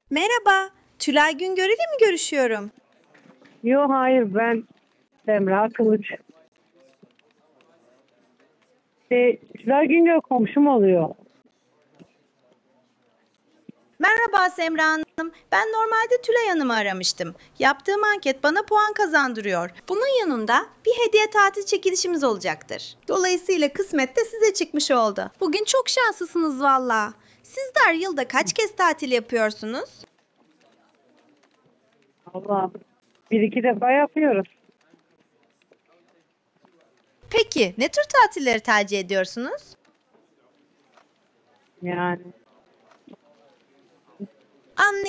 Merhaba, Tülay Güngör ile mi görüşüyorum? Yok hayır ben Semra Kılıç. Tülay Güngör komşum oluyor. Merhaba Semra Hanım. Ben normalde Tülay Hanım'ı aramıştım. Yaptığım anket bana puan kazandırıyor. Bunun yanında bir hediye tatil çekilişimiz olacaktır. Dolayısıyla kısmet de size çıkmış oldu. Bugün çok şanslısınız valla. Sizler yılda kaç kez tatil yapıyorsunuz? Allah bir iki defa yapıyoruz. Peki ne tür tatilleri tercih ediyorsunuz? Yani Anlayabiliyorum.